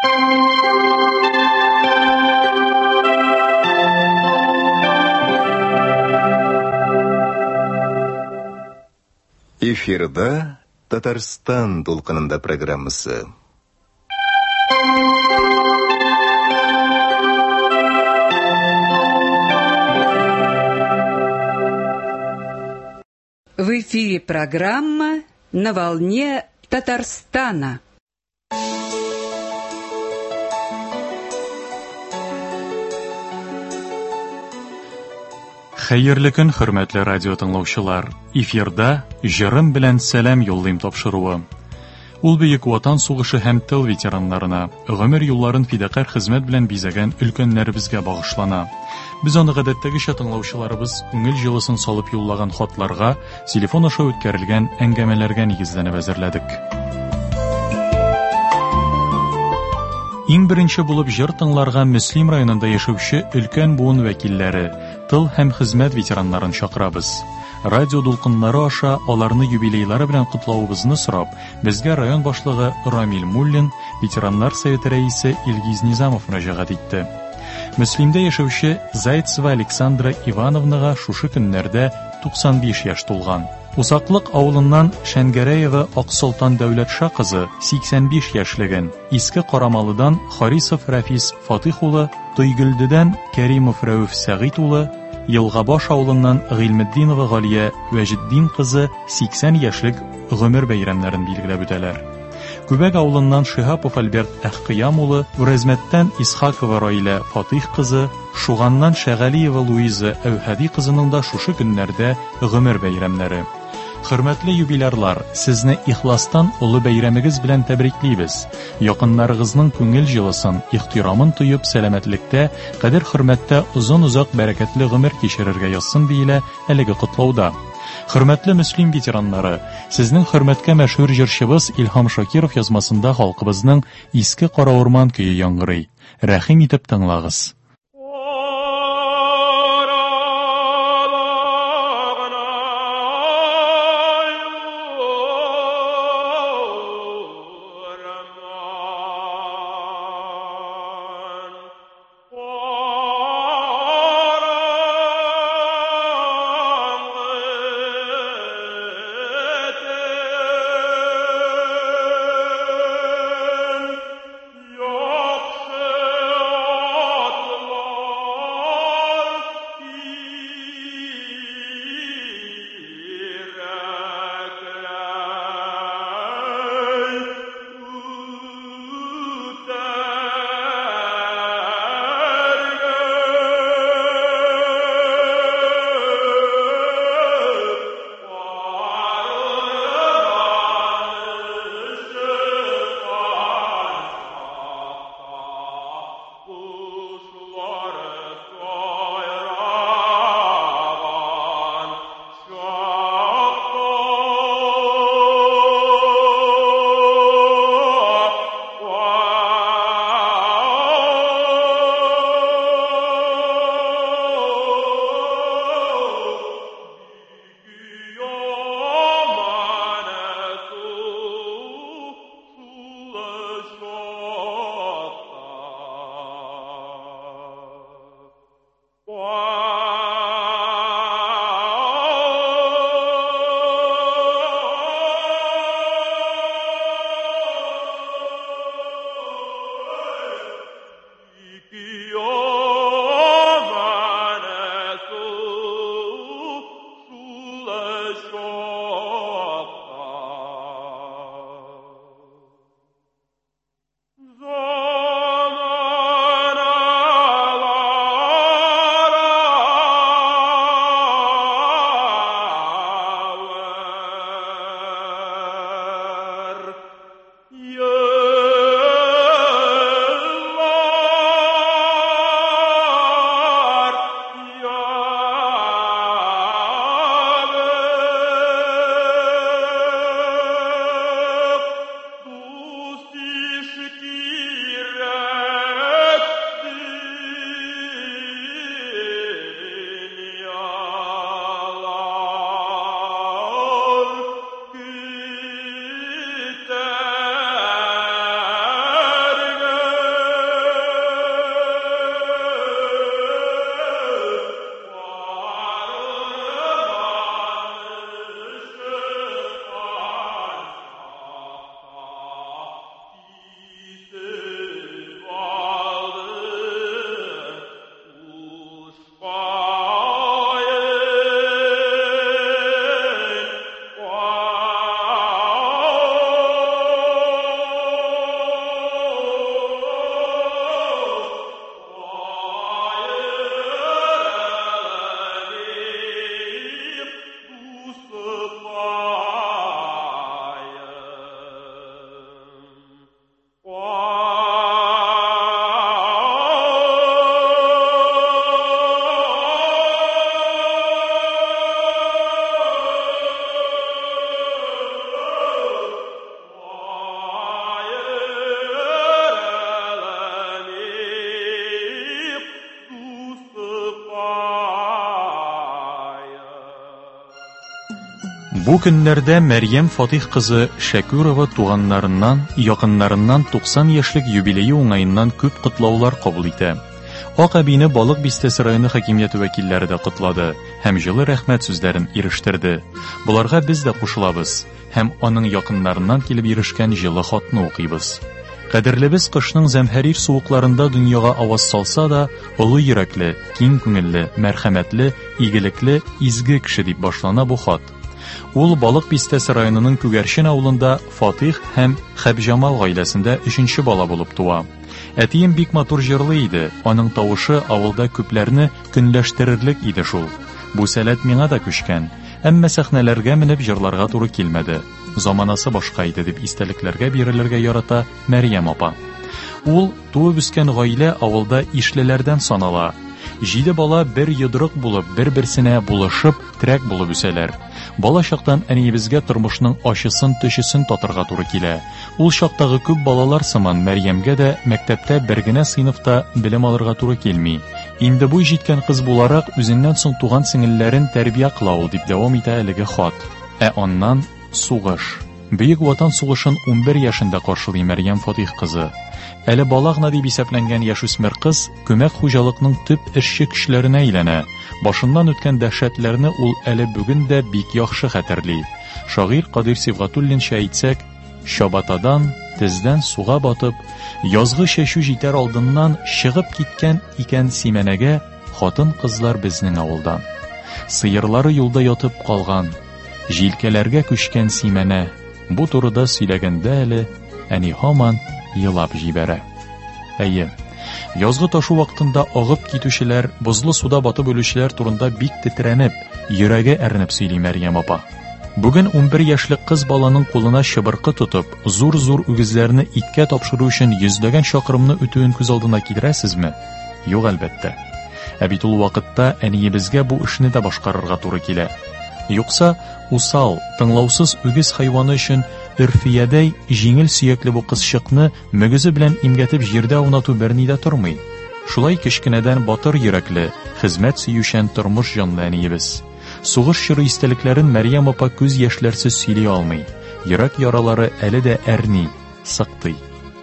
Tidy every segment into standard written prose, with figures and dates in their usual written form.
Эфирда Татарстан толқынында программасы. В эфире программа «На волне Татарстана». Хәерле көн, хөрмәтле радио тыңлаучылар. Эфирда җырым белән сәлам юллыйм тапшыруы. Ул бөек ватан сугышы һәм тыл ветераннарына, гомер юлларын фидакарь хезмәт белән бизәгән өлкәннәребезгә багышлана. Без аны гадәттәгечә тыңлаучыларыбыз күңел җылысын салып юллаган хатларга, телефон аша үткәрелгән әңгәмәләргә нигезләнеп әзерләдек. Иң беренче булып җыр тыңларга Мөслим районында яшәүче өлкән буын вәкилләре, тыл һәм хезмәт ветераннарын чакырабыз. Радио дулкыннары аша аларны юбилейлары белән котлавыбызны сорап, безгә район башлыгы Рамил Муллин, ветераннар советы рәисе Илгиз Низамов мөрәҗәгать итте. Мөслимдә яшәүче Зайцева Александра Ивановнага шушы көннәрдә 95 яшь тулган. Усаклык авылыннан Шәнгәрәева Аксолтан Дәүләтша кызы 85 яшьлеген, Иске Карамалыдан Харисов Рафис Фатих улы, Тойгөлдедән Кәримов Рәүф Сәгыйть улы, Елгабаш авылыннан Гыйлметдинова Галия Вәҗетдин кызы 80 яшьлек гомер бәйрәмнәрен билгеләп үтәләр. Күбәк авылыннан Шиһапов Альберт Әхкыям улы, Үрәзмәттән Исхакова Раилә Фатих кызы, Шуганнан Шәгалиева Луиза Әүхәди кызының да шушы көннәрдә гомер бәйрәмнәре. Хөрмәтле юбилярлар, сезне ихластан улы бәйрәмегез белән тәбриклибез. Якыннарыгызның күңел җылысын, ихтирамын тоеп, сәламәтлектә, кадер-хөрмәттә озын-узак бәрәкәтле гомер кичерергә язсын диелә әлеге котлауда. Хөрмәтле Мөслим ветераннары, сезнең хөрмәткә мәшһүр җырчыбыз Илһам Шакиров язмасында халкыбызның Иске Кара Урман көе яңгырый. Рәхим итеп тыңлагыз. Бу көннәрдә Мәрьям Фатих кызы Шәкүрова туганнарыннан, якыннарыннан 90 яшьлек юбилее уңаеннан күп котлаулар кабул итә. Ак әбине Балык Бистәсе районы хакимияте вәкилләре дә котлады һәм җылы рәхмәт сүзләрен ирештерде. Буларга без дә кушылабыз һәм аның якыннарыннан килеп ирешкән җылы хатны укыйбыз. Кадерлебез кышның зәмһәрир суыкларында дөньяга аваз салса да, олы йөрәкле, киң күңелле, мәрхәмәтле, игелекле, изге кеше дип башлана бу хат. Ул Балык Бистәсе районының Күгәрчен авылында Фатих һәм Хәбҗамал гаиләсендә 3нче бала булып туа. Әтием бик матур җырлый иде, аның тавышы авылда күпләрне көнләштерерлек иде шул. Бу сәләт миңа да күчкән, әмма сәхнәләргә менеп җырларга туры килмәде. Заманасы башка иде дип истәлекләргә бирелергә ярата Мәрьям апа. Ул туып үскән гаилә авылда ишлеләрдән санала. 7 бала бер йодрык булып, бер-берсенә булышып, терәк булып үсәләр. Бала чактан әниебезгә тормышның ачысын, төчесен татырга туры килә. Ул чактагы күп балалар сыман Мәрьямгә дә мәктәптә бер генә сыйныфта белем алырга туры килми. Инде буй җиткән кыз буларак үзеннән соң туган сеңелләрен тәрбия кыла ул дип дәвам итә әлеге хат. Аннан сугыш. Бөек Ватан сугышын 11 яшендә каршылый Мәрьям Фатих кызы. Әле бала гына дип исәпләнгән яшүсмер кыз күмәк хуҗалыкның төп эшче кешеләренә әйләнә. Башыннан үткән дәһшәтләрне ул әле бүген дә бик яхшы хәтерли. Шагыйрь Кадир Сибгатуллинча әйтсәк, чабатадан, тездән суга батып, язгы чәчү җитәр алдыннан чыгып киткән икән Симәнәгә хатын-кызлар безнең авылдан. Сыерлары юлда ятып калган, җилкәләргә күчкән Симәнә. Бу турыда сөйләгәндә әле әни һаман елап җибәрә. Әйе, язгы ташу вакытында агып китүчеләр, бозлы суда батып үлүчеләр турында бик тетрәнеп, йөрәге әрнеп сөйли Мәрьям апа. Бүген 11 яшьлек кыз баланың кулына чыбыркы тотып, зур-зур үгезләрне иткә тапшыру өчен йөзләгән чакрымны үтүен күз алдына китерәсезме? Юк, әлбәттә. Бит ул вакытта әниебезгә бу эшне дә башкарырга туры килә. Юкса, усал, тыңлаусыз үгез хайваны өчен Өрфиядәй җиңел сөякле бу кызчыкны мөгезе белән имгәтеп җирдә аунату берни дә тормый. Шулай кечкенәдән батыр йөрәкле, хезмәт сөючән тормыш җанлы әниебез. Сугыш чоры истәлекләрен Мәрьям апа күз яшьләрсез сөйли алмый. Йөрәк яралары әле дә әрни, сыктый.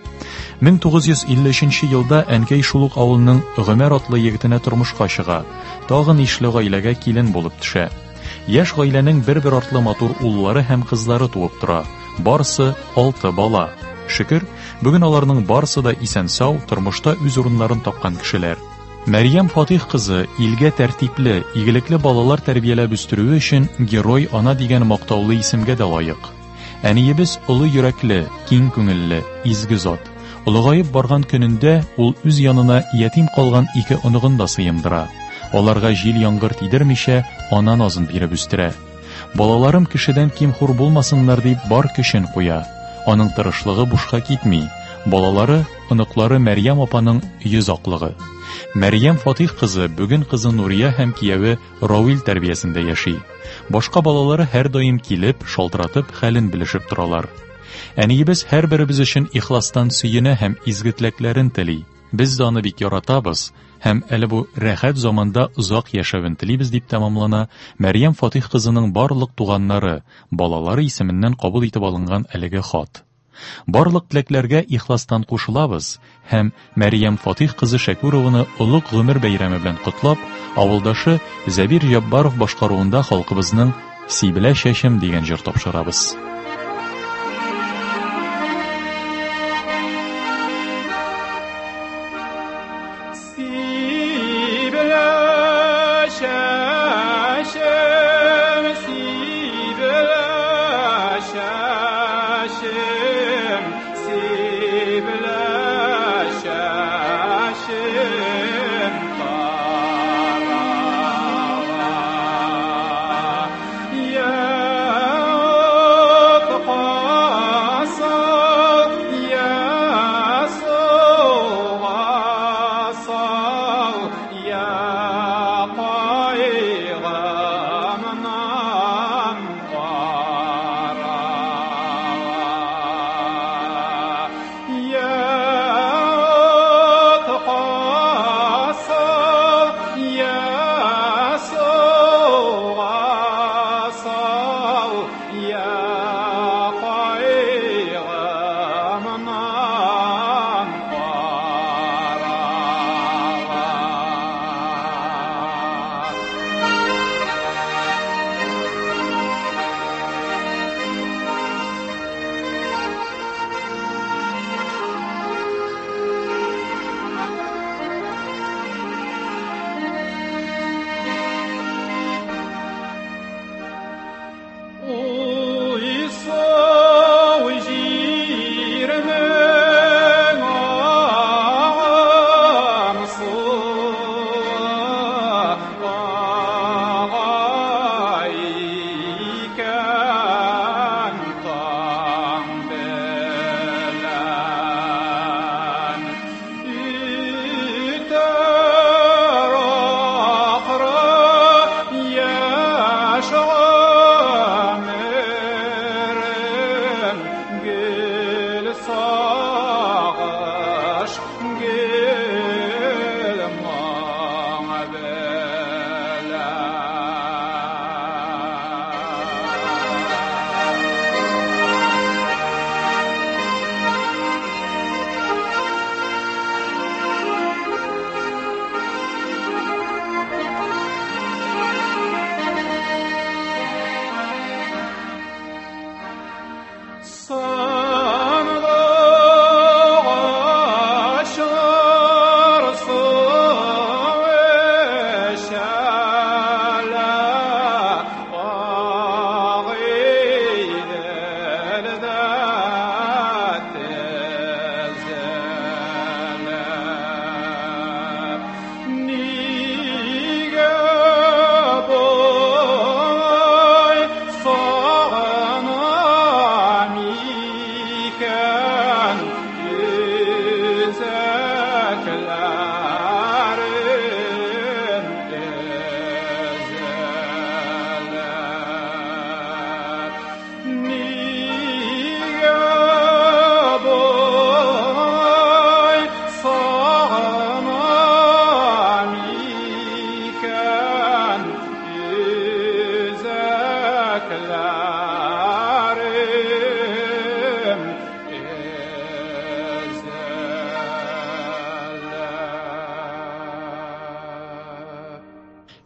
1953 елда Әнкәй Шулук авылының Гомәр атлы егетенә тормышка чыга. Тагын ишле гаиләгә килен булып төшә. Яшь гаиләнең бер-бер артлы матур уллары һәм кызлары туып тора. Барысы 6 бала. Шөкер, бүген аларның барысы да исән-сау, тормышта үз урыннарын тапкан кешеләр. Мәрьям Фатих кызы илгә тәртипле, игелекле балалар тәрбияләп үстерүе өчен герой ана дигән мактаулы исемгә дә лаек. Әниебез олы йөрәкле, киң күңелле, изге зат. Улыгаеп барган көнендә ул үз янына ятим калган 2 оныгын да сыемдыра. Аларга җил яңгыр тидермичә ана назын биреп үстерә. Балаларым кешедән ким-хур булмасыннар дип бар көчен куя. Аның тырышлыгы бушка китми. Балалары, оныклары Мәрьям апаның йөз аклыгы. Мәрьям Фатих кызы бүген кызы Нурия һәм кияве Равил тәрбиясендә яши. Башка балалары һәр даим килеп, шалтыратып, хәлен белешеп торалар. Әниебез һәрберебез өчен ихластан сөенә һәм изгетләкләрен тели. Без дә аны бик яратабыз һәм әле бу рәхәт заманда озак яшәвен телибез дип тәмамлана Мәрьям Фатих кызының барлык туганнары, балалары исеменнән кабул итеп алынган әлеге хат. Барлык теләкләргә ихластан кушылабыз һәм Мәрьям Фатих кызы Шәкүрованы улуг гомер бәйрәме белән котлап, авылдашы Зәбир Җаббаров башкаруында халкыбызның Сибелә чәчем дигән җыр тапшырабыз.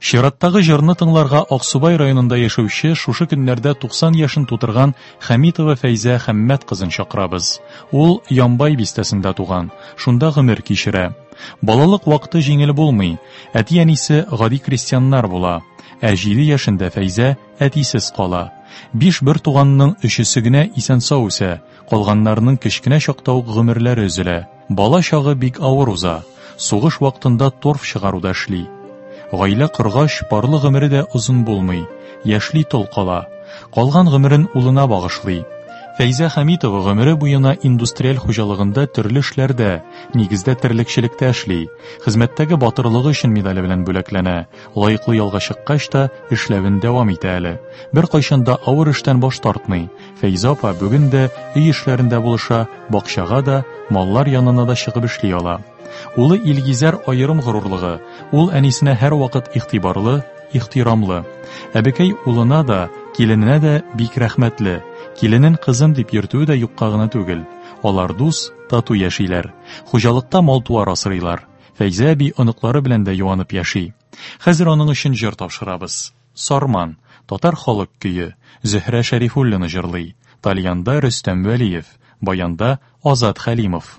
Шираттагы җырны тыңларга Аксубай районында яшәүче шушы көннәрдә 90 яшын тутырган Хәмитова Фәйзә Хәммәт кызын чакырабыз. Ул Ямбай бистәсендә туган, шунда гомер кичерә. Балалык вакыты җиңел булмый. Әти-әнисе гади крестьяннар була. 7 яшендә Фәйзә әтисез кала. 5 бер туганның 3-се генә исән-сау үсә, калганнарның кечкенә чакта ук гомерләре өзелә. Бала чагы бик авыр уза. Сугыш вакытында торф чыгаруда эшли. Гаилә кыргач, парлы гомере дә узын булмый. Яшьли тол кала. Калган гомерен улына багышлый. Фәйзә Хәмитова гомере буена индустриаль хуҗалыгында төрле эшләрдә, нигездә терлекчелектә эшли. Хезмәттәге батырлыгы өчен медале белән бүләкләнә. Лаеклы ялга чыккач та эшләвен дәвам итә әле. Бер кайчанда авыр эштән баш тартмый. Фәйзә апа бүген дә өй эшләрендә булыша, бакчага да, маллар янына да чыгып эшли ала. Улы Илгизәр аерым горурлыгы. Ул әнисенә һәр вакыт игътибарлы, ихтирамлы. Әбекәй улына да, килененә дә бик рәхмәтле. Киленен кызым дип йөртүе дә юкка гына түгел. Алар дус, тату яшиләр. Хуҗалыкта мал-туар асрыйлар. Фәйзә әби оныклары белән дә юанып яши. Хәзер аның өчен җыр тапшырабыз. Сарман, татар халык көе. Зөһрә Шәрифуллина җырлый. Тальянда Рөстәм Вәлиев, баянда Азат Хәлимов.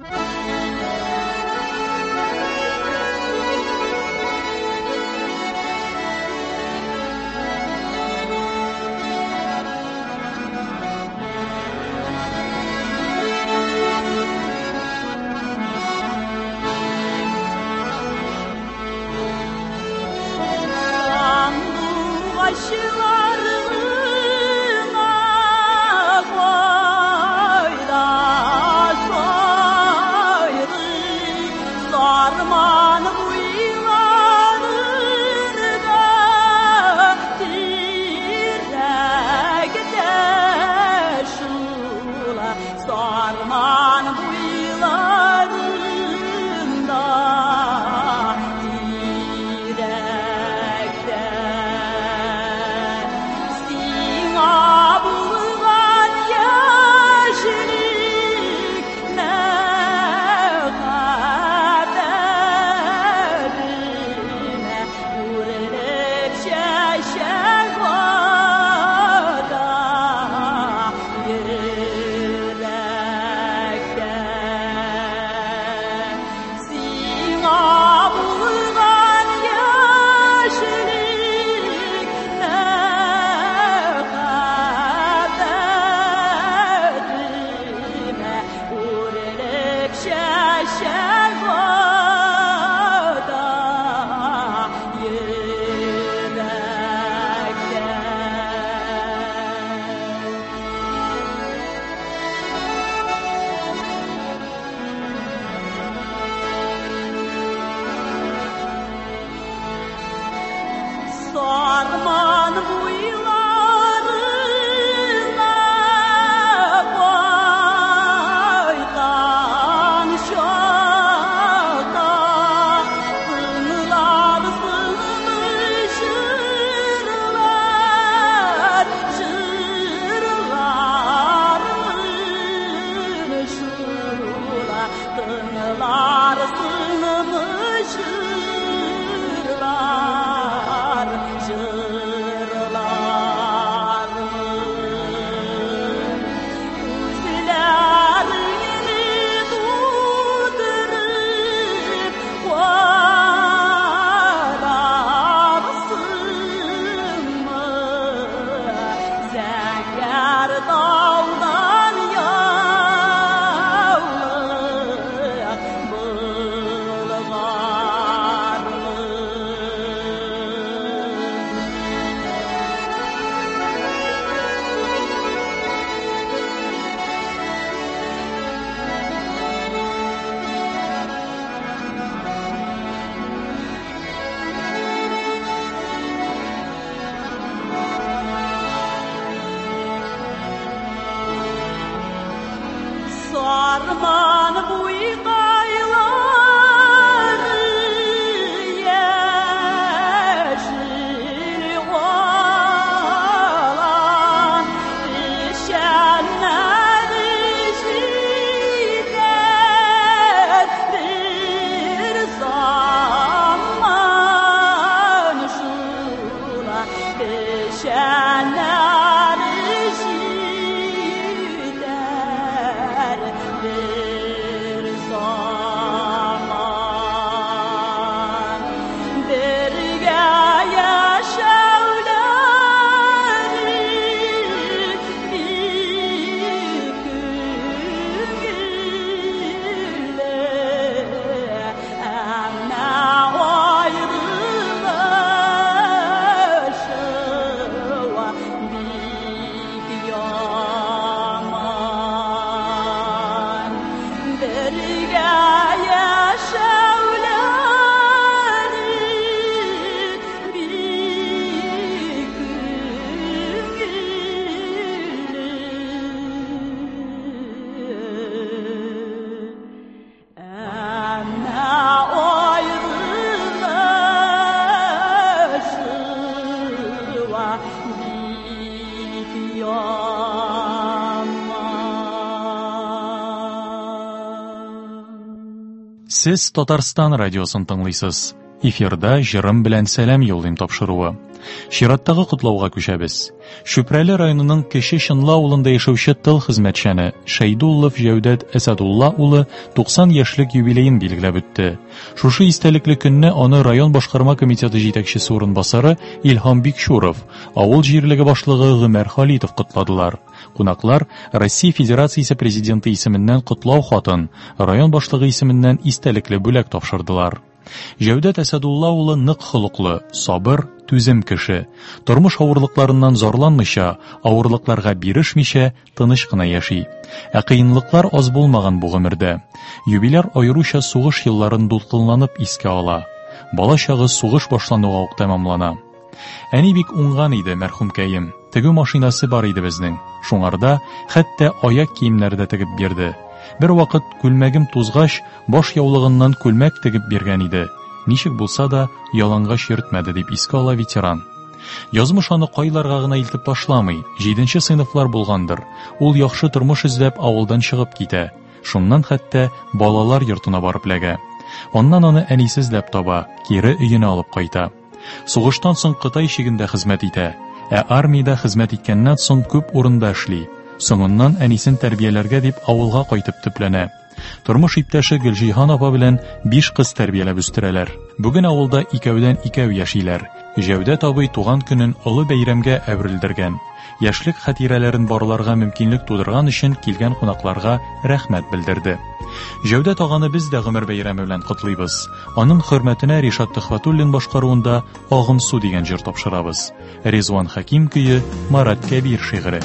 Сез Татарстан радиосын тыңлыйсыз. Эфирда җырым белән сәлам юллыйм тапшыруы. Чираттагы котлауга күчәбез. Шүпрәле районының Кече Чынла авылында яшәүче тыл хезмәтчәне Шәйдуллов Җәүдәт Әсәдулла улы 90 яшьлек юбилеен билгеләп үтте. Шушы истәлекле көнне аны район башкарма комитеты җитәкчесе урынбасары Илһам Бикшуров, авыл җирлеге башлыгы Гомәр Халитов котладылар. Кунаклар Россия Федерациясе президенты исеменнән котлау хатын, район башлыгы исеменнән истәлекле бүләк тапшырдылар. Җәүдәт Әсәдулла улы нык холыклы, сабыр, түзем кеше. Тормыш авырлыкларыннан зарланмыйча, авырлыкларга бирешмичә, тыныч кына яши. Кыенлыклар аз булмаган бу гомердә. Юбиляр аеруча сугыш елларын дулкынланып искә ала. Бала чагы сугыш башлануга ук тәмамлана. Әни бик уңган иде мәрхүмкәем. Тегү машинасы бар иде безнең. Шуңарда хәтта аяк киемнәре дә тегеп бирде. Бер вакыт күлмәгем тузгач, баш яулыгыннан күлмәк тегеп биргән иде. Ничек булса да ялангач йөртмәде дип искә ала ветеран. Язмыш аны кайларга гына илтеп ташламый, 7нче сыйныфлар булгандыр. Ул яхшы тормыш эзләп авылдан чыгып китә. Шуннан хәтта балалар йортына барып ләгә. Оннан аны әнисе эзләп таба, кире өенә алып кайта. Сугыштан соң Кытай чигендә хезмәт итә. Армиядә хезмәт иткәннән соң күп урында эшли. Соңыннан әнисен тәрбияләргә дип авылга кайтып төпләнә. Тормыш иптәше Гөлҗиһан апа белән 5 кыз тәрбияләп үстерәләр. Бүген авылда икәүдән икәү яшиләр. Җәүдәт абый туган көнен олы бәйрәмгә әверелдергән. Яшьлек хатирәләрен барларга мөмкинлек тудырган өчен килгән кунакларга рәхмәт белдерде. Җәүдәт аганы без дә гомер бәйрәме белән котлыйбыз. Аның хөрмәтенә Ришат Төхфәтуллин башкаруында Агым су дигән җыр тапшырабыз. Резван Хаким көе, Марат Кәбир шигыре.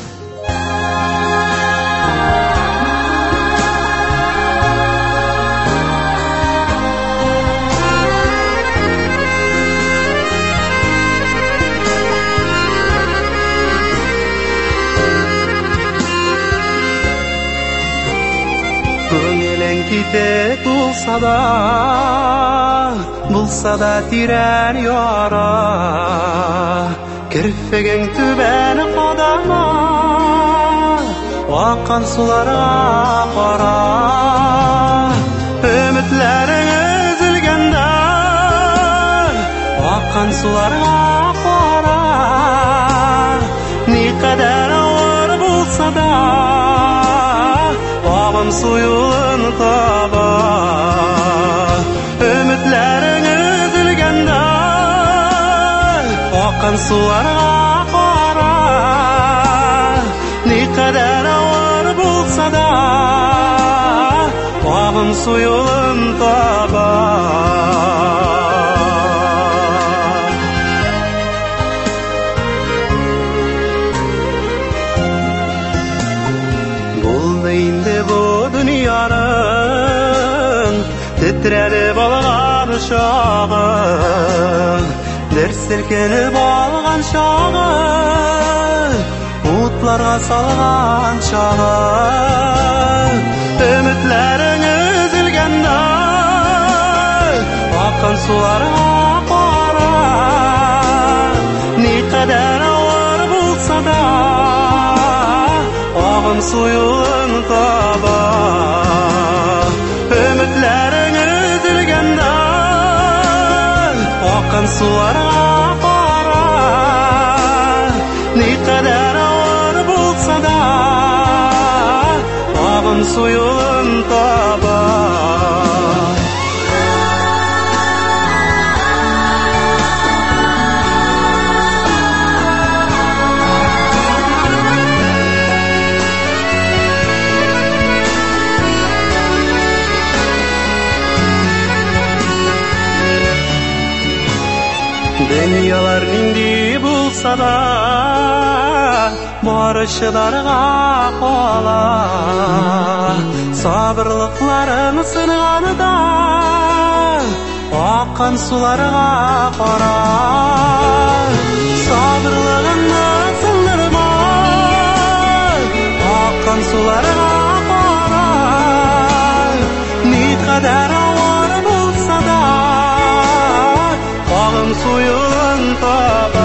Китек булса да тирән яра, кирпегең түбән кадама, аккан суларга кара, өметләрең өзелгәндә, аккан суларга кара, никадәр авыр булса да, Агым суюын таба, өметләрең өзелгәндә, аккан суларга кара, никадәр авыр булса да, Агым суюын таба. Titrelip algan şağı, ders silkenip algan şağı, utlarga salgan şağı, ümitlerin üzülgende, akkan sularga kara, nikadar ağır bulsa da, Agım suyun taba, ümitlerin üzülgende, akkan sularga kara, nikadar ağır bulsa da, Agım suyun taba. Dünyalar nindi bulsa da, barışlarga kala, sabırlıkların sınanı da, akkan sularga kara, sabırlığını sındırma, akkan sularga kara, ne kadar ağır bulsa da, Agım suyun taba,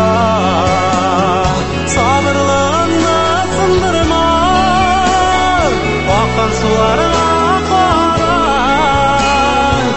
sabırlığını sındırma, akkan sularga kara,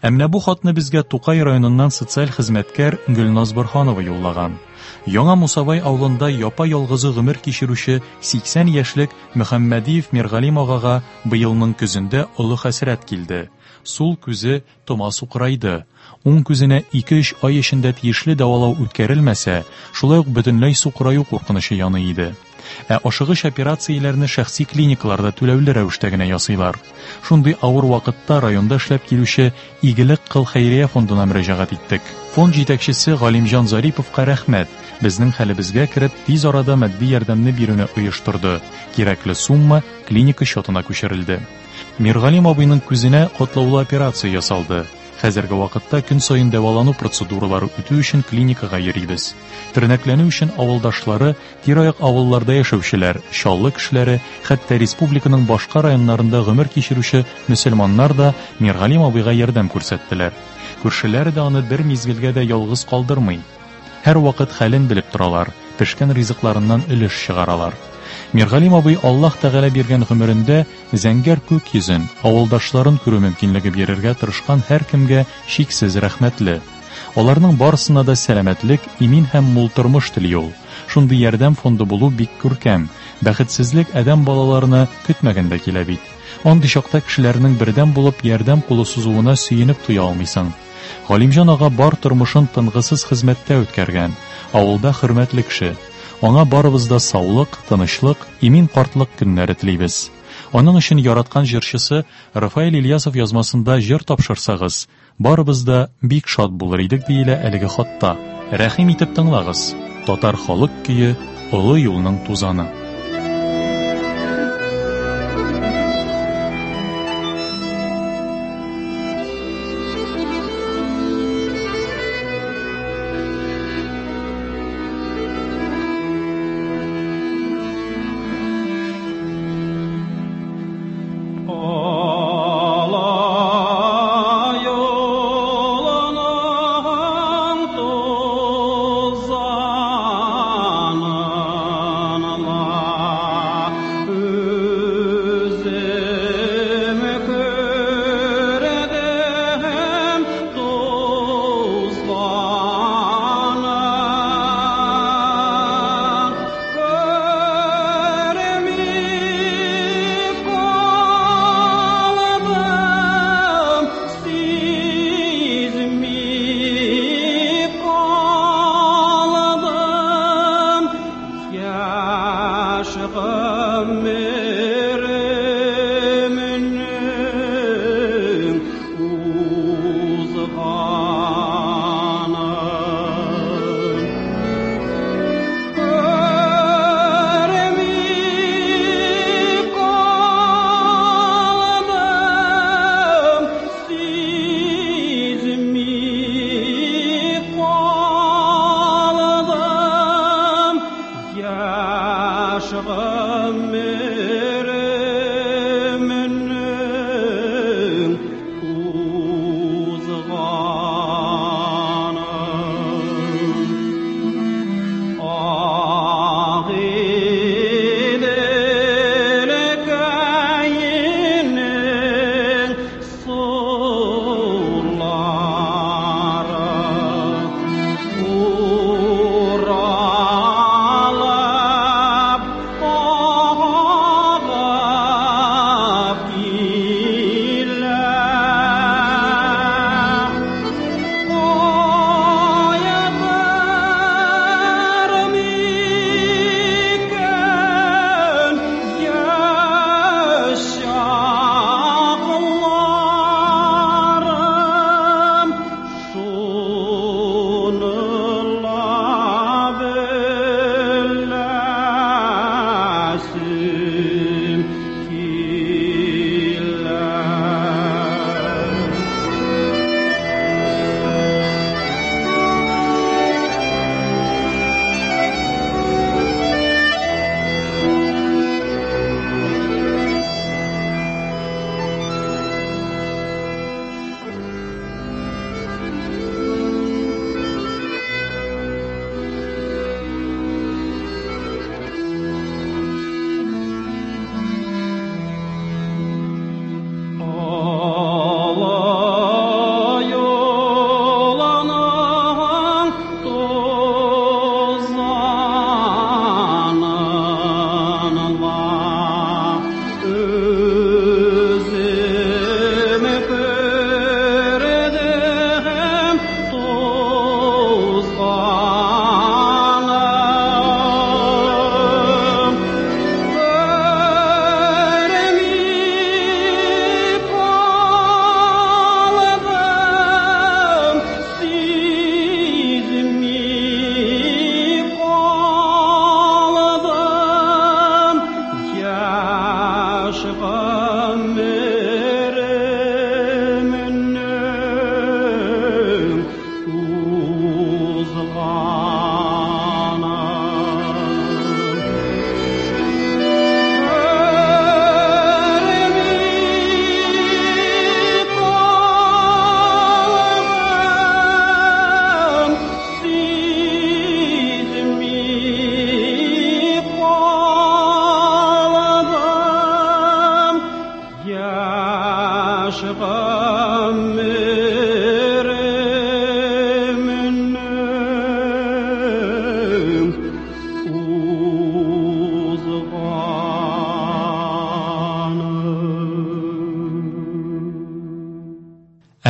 Әмма бу хатны безгә Тукай районыннан социаль хезмәткәр Гөлназ Борханова юллаган. Яңа Мусабай авылында япа-ялгызы гомер кичерүче 80 яшьлек Мөхәммәдиев Миргалим агага быелның көзендә олы хәсрәт килде. Сул күзе тома сукрайды. Уң күзенә 2-3 ай эчендә тиешле дәвалау үткәрелмәсә, шулай ук бөтенләй сукраю куркынышы яны иде. Ашыгыч операцияләрне шәхси клиникаларда түләүле рәвештә генә ясыйлар. Шундый авыр вакытта районда эшләп килүче Игелек кыл хәйрия фондына мөрәҗәгать иттек. Фонд җитәкчесе Галимҗан Зариповка рәхмәт. Безнең хәлебезгә кереп, тиз арада матди ярдәмне бирүне оештырды. Кирәкле сумма клиника счетына күчерелде. Миргалим абыйның күзенә катлаулы операция ясалды. Хәзерге вакытта көн саен дәвалану процедуралары үтү өчен клиникага йөрибез. Тернәкләнү өчен авылдашлары, тираяк авылларда яшәүчеләр, чаллы кешеләре, хәтта республиканың башка районнарында гомер кичерүче мөселманнар да Миргалим абыйга ярдәм күрсәттеләр. Күршеләре дә аны бер мизгелгә дә ялгыз калдырмый. Һәр вакыт хәлен белеп торалар, пешкән ризыкларыннан өлеш чыгаралар. Миргалим абый Аллаһ Тәгалә биргән гомерендә зәңгәр күк йөзен, авылдашларын күрү мөмкинлеге бирергә тырышкан һәр кемгә чиксез рәхмәтле. Аларның барысына да сәламәтлек, имин һәм мул тормыш тели ул. Шундый ярдәм фонды булу бик күркәм. Бәхетсезлек адәм балаларына көтмәгәндә килә бит. Андый чакта кешеләрнең бердәм булып ярдәм кулы сузуына сөенеп туя алмыйсың. Галимҗан ага бар тормышын тынгысыз хезмәттә үткәргән. Авылда хөрмәтле кеше. Аңа барыбызда саулык, тынычлык, имин картлык көннәре телибез. Аның өчен яраткан җырчысы Рафаэль Ильясов язмасында җыр тапшырсагыз, барыбызда бик шат булыр идек диелә әлеге хатта. Рәхим итеп тыңлагыз. Татар халык көе, олы юлның тузаны. Allah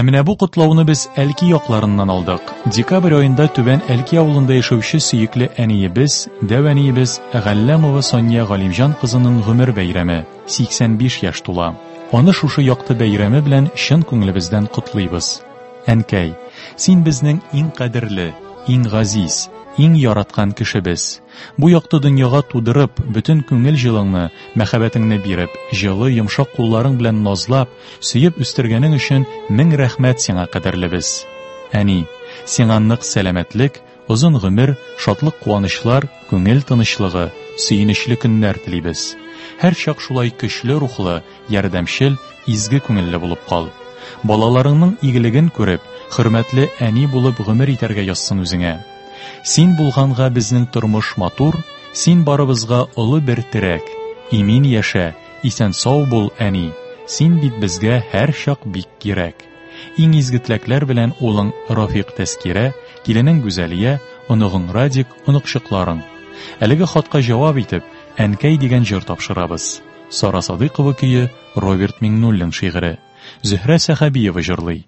Менә бу котлауны без Әлки якларыннан алдык. Декабрь аенда Түбән Әлки авылында яшәүче сөекле әниебез, дәвәниебез Галләмова Сония Галимҗан кызының гомер бәйрәме 85 яшь тула. Аны шушы якты бәйрәме белән чын күңелебездән котлыйбыз. Әнкәй, син безнең иң кадерле, иң газиз, иң яраткан кешебез. Бу якты дөньяга тудырып, бөтен күңел җылыңны, мәхәббәтеңне биреп, җылы, йомшак кулларың белән назлап, сөеп үстергәнең өчен мең рәхмәт сиңа, кадерлебез. Әни, сиңа нык сәламәтлек, озын гомер, шатлык, куанычлар, күңел тынычлыгы, сөенечле көннәр телибез. Һәр чак шулай көчле рухлы, ярдәмчел, изге күңелле булып кал. Балаларыңның игелеген күреп, хөрмәтле әни булып гомер итәргә язсын үзеңә. Син булганга безнең тормыш матур, син барыбызга олы бер терәк. Имин яшә, исән сау бул, әни. Син бит безгә һәр чак бик кирәк. Иң изге теләкләр белән улың Рафик Тәскирә, киленең Гүзәлия, оныгың Радик, оныкчыкларың. Әлеге хатка җавап итеп, Әнкәй дигән җыр тапшырабыз. Сара Садыйкова көе, Роберт Миңнуллин шигыре. Зөһрә Сәхәбиева җырлый.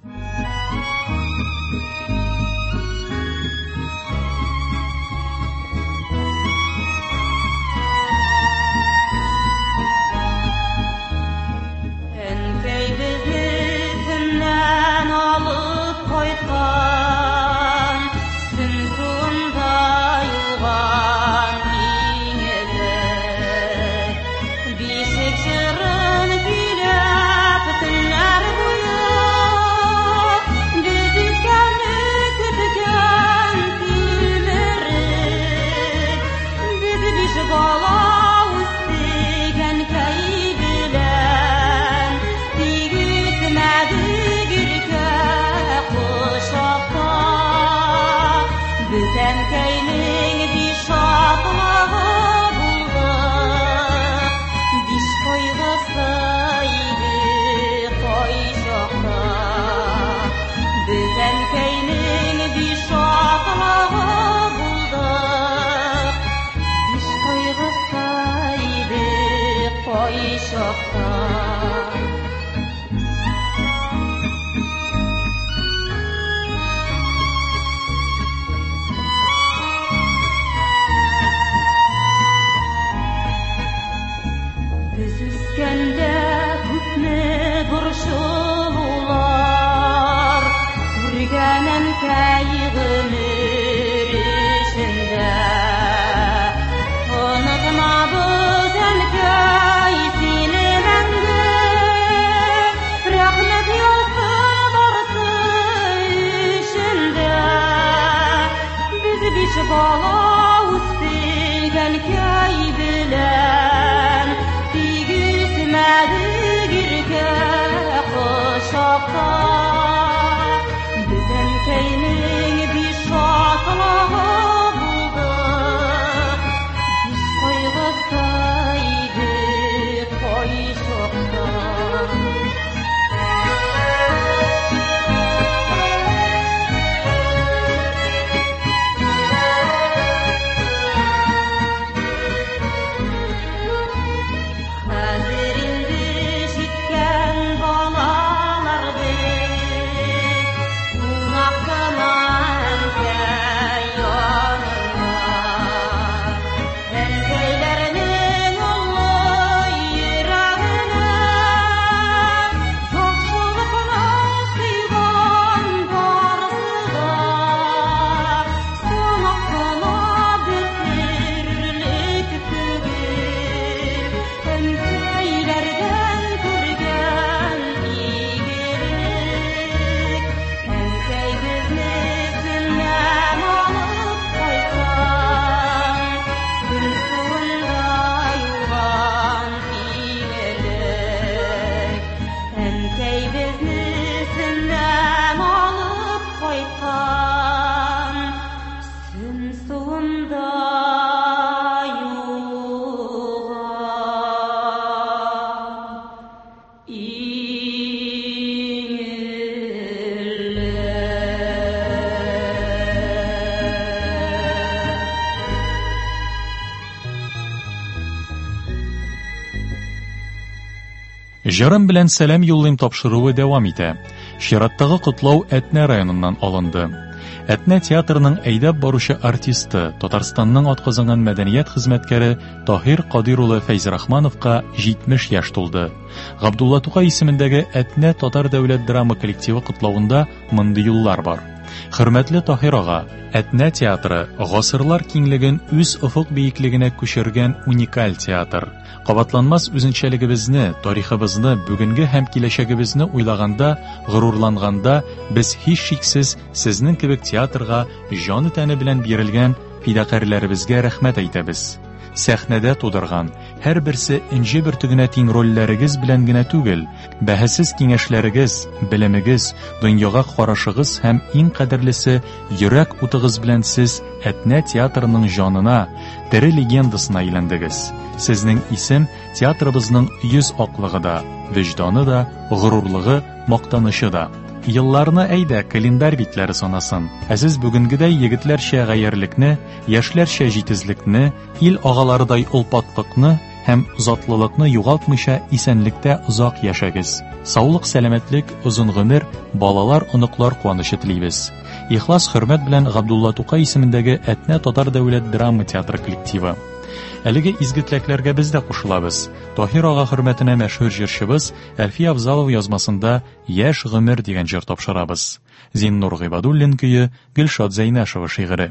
Җырым белән сәлам юллыйм тапшыруы дәвам итә. Чираттагы котлау Әтнә районыннан алынды. Әтнә театрының әйдәп баручы артисты, Татарстанның атказанган мәдәният хезмәткәре Таһир Кадир улы Фәйзрахмановка 70 яшь тулды. Габдулла Тукай исемендәге Әтнә татар дәүләт драма коллективы котлавында мондый юллар бар. Хөрмәтле Таһир ага, Әтнә театры гасырлар киңлеген үз офык биеклегенә күчергән уникаль театр. Кабатланмас үзенчәлегебезне, тарихыбызны, бүгенге һәм киләчәгебезне уйлаганда, горурланганда, без һич шиксез сезнең кебек театрга җаны тәне белән бирелгән фидакарьләребезгә рәхмәт әйтәбез. Сәхнәдә тудырган, һәр берсе инҗе бөртегенә тиң рольләрегез белән генә түгел, бәһәсез киңәшләрегез, белемегез, дөньяга карашыгыз һәм иң кадерлесе йөрәк утыгыз белән сез Әтнә театрының җанына, тере легендасына әйләндегез. Сезнең исем театрыбызның йөз аклыгы да, вөҗданы да, горурлыгы, мактанышы да. Елларны әйдә календар битләре санасын. Сез бүгенгедәй егетләрчә гаярлыкны, яшьләрчә җитезлекне, ил агаларыдай улпатлыкны һәм затлылыкны югалтмыйча исәнлектә озак яшәгез. Саулык, сәламәтлек, озын гомер, балалар, оныклар куанышы телибез. Ихлас хөрмәт белән Габдулла Тукай исемендәге Әтнә татар дәүләт драма театры коллективы. Әлеге изгетләкләргә без дә кушылабыз. Таһир ага хөрмәтенә мәшһүр җырчыбыз Әлфия Абзалов язмасында «Яшь гомер» дигән җыр тапшырабыз. Зиннур Гыйбадуллин көе, Гөлшат Зәйнәшева шигыре.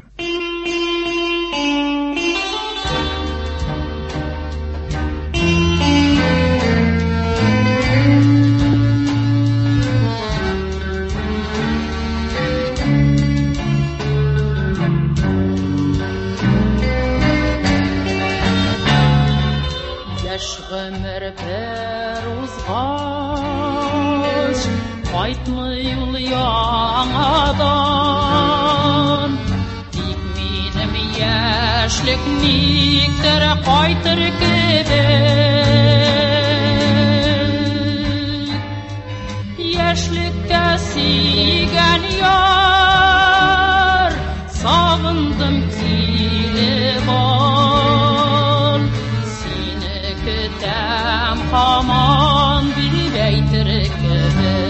Кайтмый ул яңадан, тик минем яшьлек никтер кайтыр кебек. Яшьлеккә сөйгән яр, сагындым килеп ал, сине көтәм һаман дип әйтер кебек.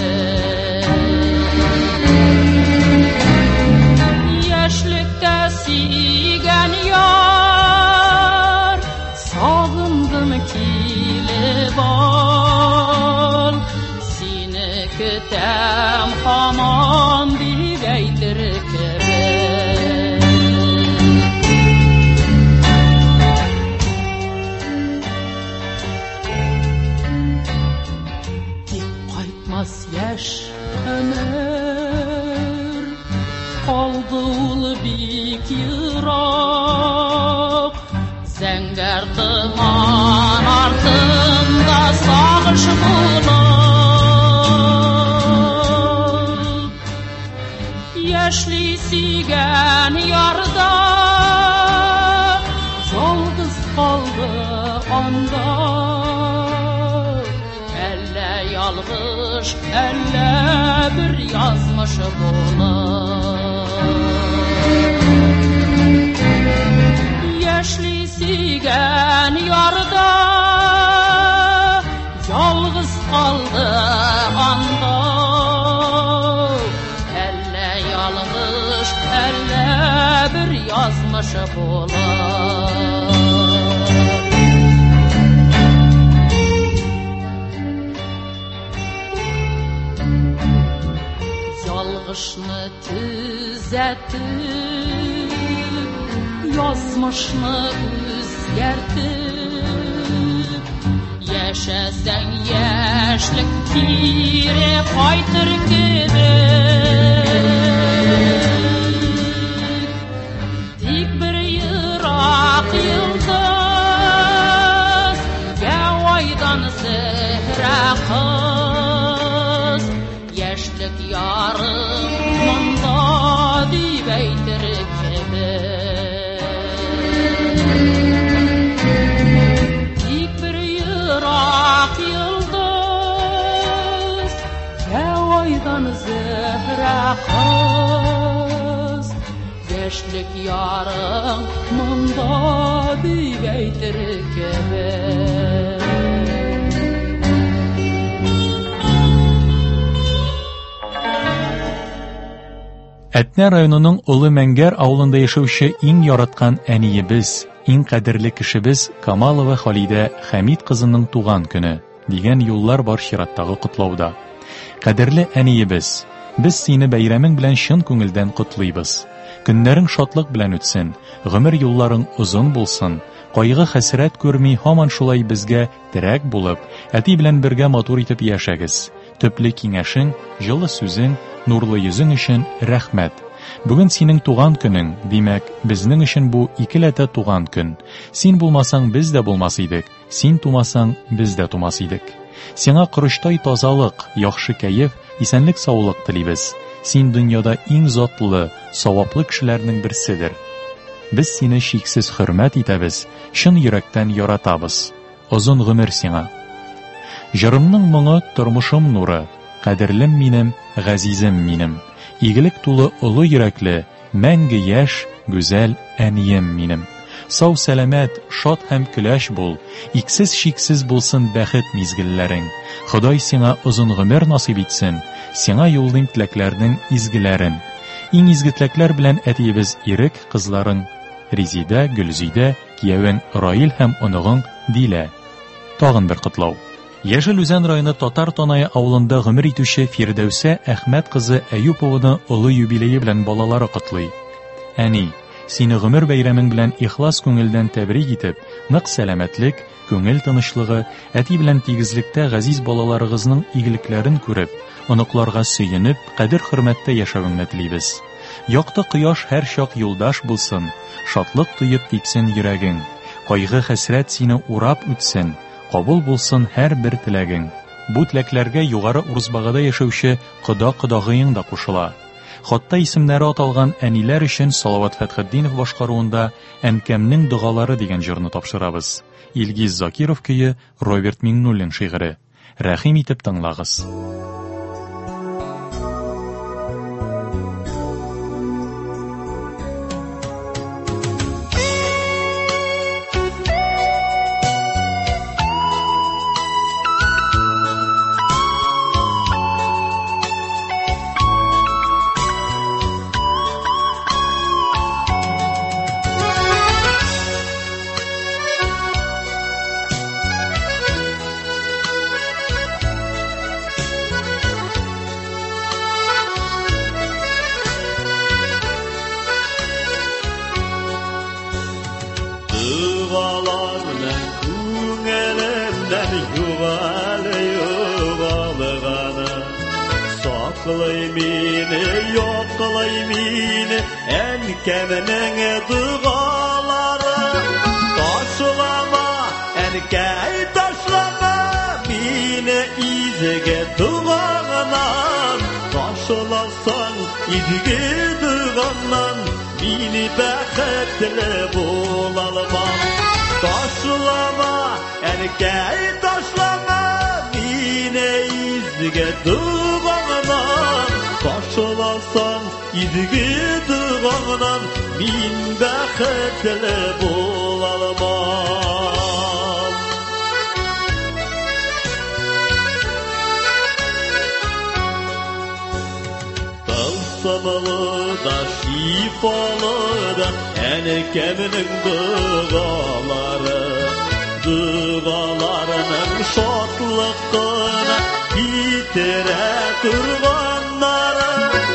Сөйгән яр, сагындым килеп ал, сине көтәм һаман дип әйтер кебек. Тик кайтмас яшь гомер, калды ул бик ерак, зәңгәр томан артында сагыш булып. Яшьли сөйгән ярда, ялгыз калды анда. Әллә ялгыш, әллә бер язмыш булып. Яшьли сөйгән ярда, ялгыз калды анда. Әллә ялгыш, әллә бер язмыш булып. Ялгышны төзәтеп, язмышны үзгәртеп, яшәсәң яшьлек кире кайтыр кебек. Тик бер ерак йолдыз, гәвайдан зәһрә кыз, яшьлек ярым монда дип әйтер кебек. Тик бер ерак йолдыз, гәвайдан зәһрә кыз, яшьлек ярым монда дип әйтер кебек. Әтнә районының Улы Мәңгәр авылында яшәүче иң яраткан әниебез, иң кадерле кешебез Камалова Халидә Хәмид кызының туган көне дигән юллар бар чираттагы котлауда. Кадерле әниебез, без сине бәйрәмең белән чын күңелдән котлыйбыз. Көннәрең шатлык белән үтсен, гомер юлларың узын булсын. Кайгы хәсрәт күрми һаман шулай безгә терәк булып, әти белән бергә матур итеп яшәгез. Төпле киңәшең, җылы сүзең, нурлы йөзең өчен рәхмәт. Бүген синең туган көнең, димәк, безнең өчен бу икеләтә туган көн. Син булмасаң без дә булмас идек, син тумасаң без дә тумас идек. Сиңа корыштай тазалык, яхшы кәеф, исәнлек саулык телибез. Син дөньяда иң затлы, саваплы кешеләрнең берседер. Без сине шиксез хөрмәт итәбез, чын йөрәктән яратабыз. Озын гомер сиңа. Җырымның моңы тормышым нуры, кадерлем минем, газизем минем. Игелек тулы олы йөрәкле, мәңге яшь, гүзәл әнием минем. Сау сәламәт, шат һәм көләч бул, иксез шиксез булсын бәхет мизгелләрең. Ходай сиңа озын гомер насыйп итсен, сиңа юлдыйм теләкләрнең изгеләрен. Иң изге теләкләр белән әтиебез Ирек кызларың Резидә, Гөлзидә, киявең Раил һәм оныгың Дилә. Тагын бер котлау. Яшел Үзән районы Татар Танае авылында гомер итүче Фирдәүсә Әхмәт кызы Әюпованы олы юбилее белән балалары котлый. Әни, сине гомер бәйрәмең белән ихлас күңелдән тәбрик итеп, нык сәламәтлек, күңел тынычлыгы, әти белән тигезлектә газиз балаларыгызның игелекләрен күреп, оныкларга сөенеп, кадер-хөрмәттә яшәвеңне телибез. Якты кояш һәр чак юлдаш булсын, шатлык тоеп типсен йөрәгең, кайгы хәсрәт сине урап үтсен, кабул булсын һәр бер теләгең. Бу теләкләргә югары Урысбагада яшәүче кода-кодагыең да кушыла. Хатта исемнәре аталган әниләр өчен Салават Фәтхетдинов башкаруында «Әнкәмнең дугалары» дигән җырны тапшырабыз. Илгиз Закиров көе, Роберт Миңнуллин шигыре. Рәхим итеп тыңлагыз. Әнкәмнең дугалары, ташлама, әнкәй ташлама, мине изге дугаңнан, ташласаң изге дугаңнан, мине бәхетле булалмам. Ташлама, әнкәй ташлама, мине изге дугаңнан, ташласаң изге дугаңнан, мин бәхетле булалмам. Тылсымлы да шифалы да әнкәмнең дугалары, дугаларының шатлыгына китерә торганнары.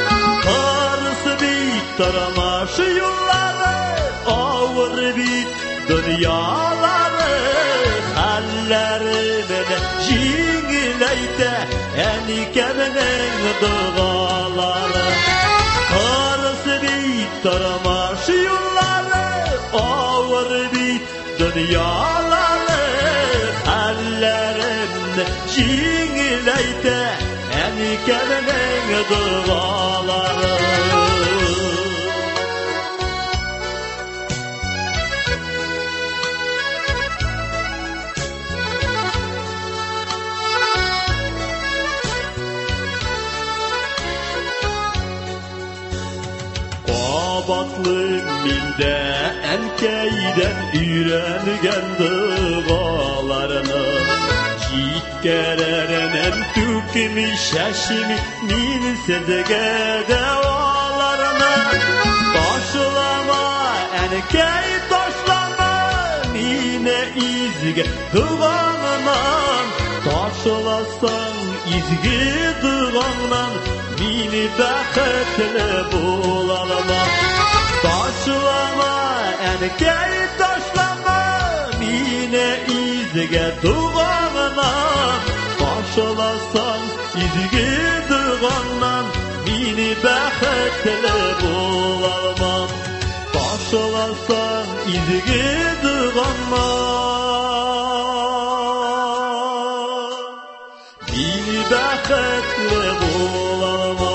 Тарамаш юллары, авыр бит дөньялары, хәлләремне җиңеләйтә әнкәмнең дугалары. Карысы бит тарамаш юллары, авыр бит дөньялары, хәлләремне җиңеләйтә әнкәмнең дугалары. Батлым миндә әнкәйдән өйрәнгән дугаларны, җиткәрәренән түкми шәшми мин сезгә дәваларны. Әнкәй ташлама мине изге дұғаңнан, ташыласаң изге дұғаңнан, мені бақытлы болалама. Ташлама, әнкәй ташлама мине изге дұғаңнан, ташыласаң изге дұғаңнан, meni бақытлы болалама. Taşılasan izgi dağanman, meni bақытлы болалама.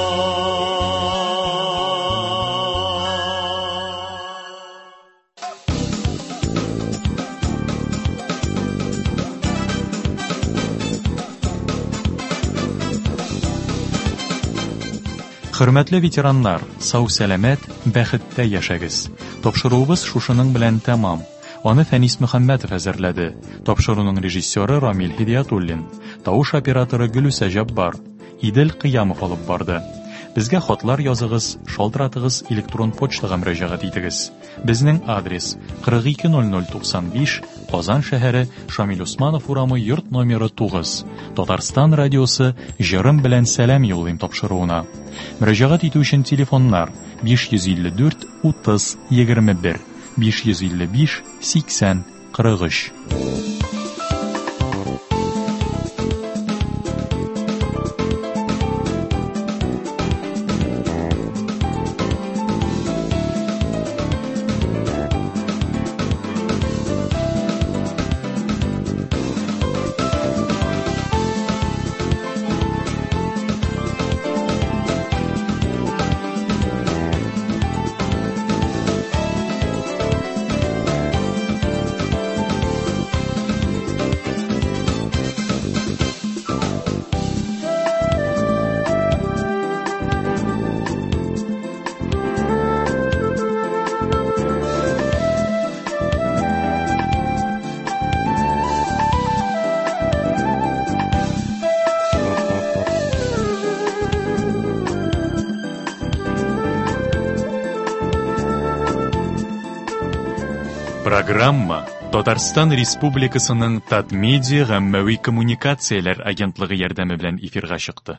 Хөрмәтле ветераннар, сау-сәламәт, бәхеттә яшәгез. Тапшыруыбыз шушының белән тәмам. Аны Фәнис Мөхәммәтов әзерләде. Тапшыруның режиссеры Рамил Хидиятуллин, тавыш операторы Гөлүсә Җаббар, Идел Кыямов алып барды. Безгә хатлар языгыз, шалтыратыгыз, электрон почтага мөрәҗәгать итегез. Безнең адрес 420095, Казан шәһәре, Шамил Усманов урамы, йорт номеры 9. Татарстан радиосы җырым белән сәлам юллыйм тапшыруына. Мөрәҗәгать итү өчен телефоннар 554 30 21, 555 80 43. Программа Татарстан Республикасының Татмедиа гаммәви коммуникацияләр агентлыгы ярдәме белән эфирга чыкты.